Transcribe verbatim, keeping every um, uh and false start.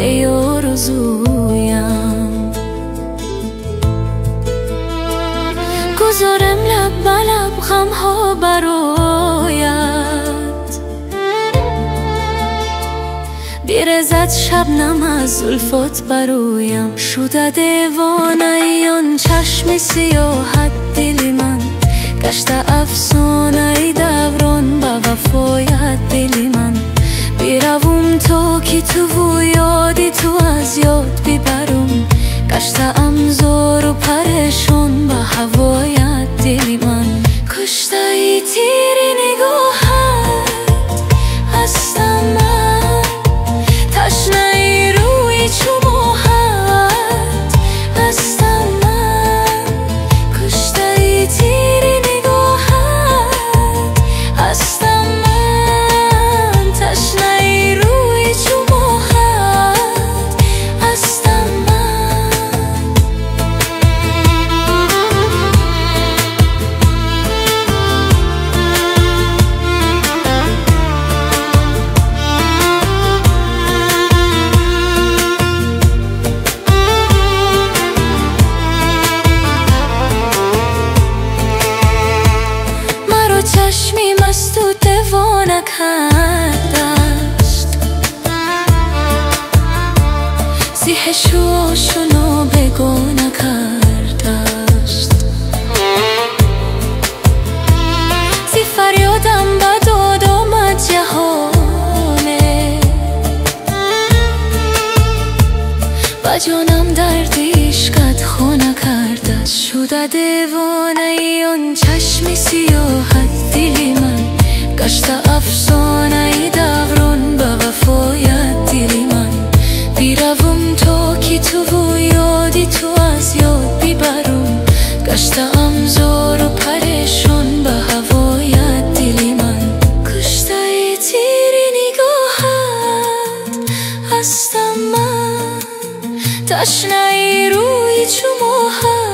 ای آرزویم. گذارم لب بلب غم ها برایت، بیرزد شبنم از زلفات برایم. شده دیوانه آن چشم سیاحت دل من، گشته افسانه دوران به وفایت دل من. بیروم تا که تو و یادی تو از یاد ببرم، گشته ام زار و پریشان به هوایت دل من. کشته ای تیر نگاهت هستم من، تشنه ای روی چو ماهت هستم من. کشته ای تیر نگاهت هستم من، تشنه ای روی چو ماهت هستم من. مرا چشمی مست و دیوانه کرده است، ذیحش و آشنا بگانه کرده است. زی فریادم به داد آمد جهانه، و جانم درد عشقت خانه کرده است. شده دیوانه آن چشم سیاحت دل من، گشته افسانه دوران به وفایت دل من. بیروم تا که تو و یادی تو از یاد ببرم، گشته ام زار و پریشان به هوایت دل من. کشته ای تیر نگاهت هستم من، تشنه ای روی چو ماهت